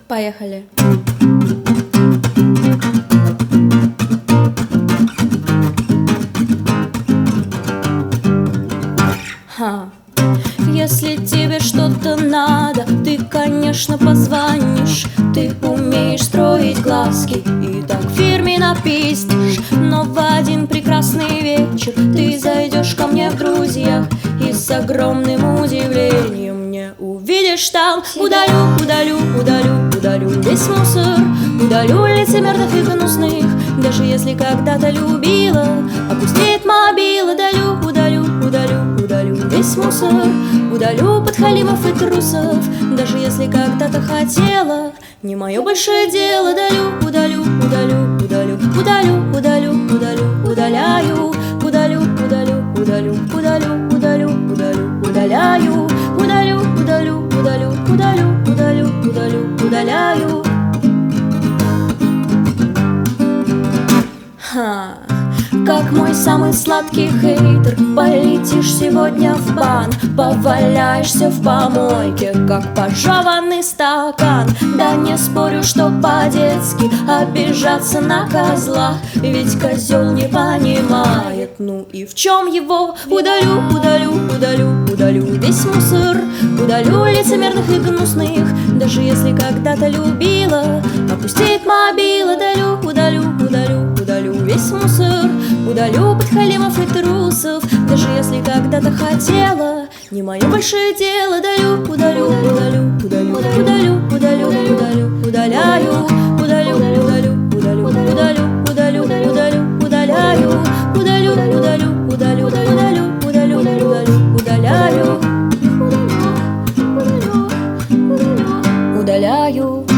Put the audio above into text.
Поехали. Если тебе что-то надо, ты, конечно, позвонишь. Ты умеешь строить глазки и так фирменно пиздишь. Но в один прекрасный вечер ты зайдешь ко мне в друзьях и с огромным удивлением не увидишь там. Удалю, удалю, удалю, удалю весь мусор, удалю лицемерных и гнусных. Даже если когда-то любила, опустеет мобила. Удалю, удалю, удалю, удалю весь мусор, удалю подхалимов и трусов. Даже если когда-то хотела, не мое большое дело. Удалю, удалю, удалю, удалю, удалю, удалю, удалю, удаляю. Удалю, удалю, удалю, удалю, удалю, удалю, удаляю. Удалю, удалю, удалю, удалю, удалю, удалю, удаляю. Как мой самый сладкий хейтер, полетишь сегодня в бан, поваляешься в помойке, как пожеванный стакан. Да не спорю, что по-детски обижаться на козла, ведь козел не понимает, ну и в чем его. Удалю, удалю, удалю, удалю весь мусор, удалю лицемерных и гнусных. Даже если когда-то любила, опустеет мобила. Удалю, удалю, удалю, удалю весь мусор, удалю подхалимов и трусов. Даже если когда-то хотела, не мое большое дело. Удалю, удалю, удалю, удалю, удалю, удалю, удалю, удаляю. Удалю, удалю, удалю, удалю, удалю, удалю, удаляю. Удалю, удалю, удалю, удалю, удалю, удалю, удаляю. Удаляю.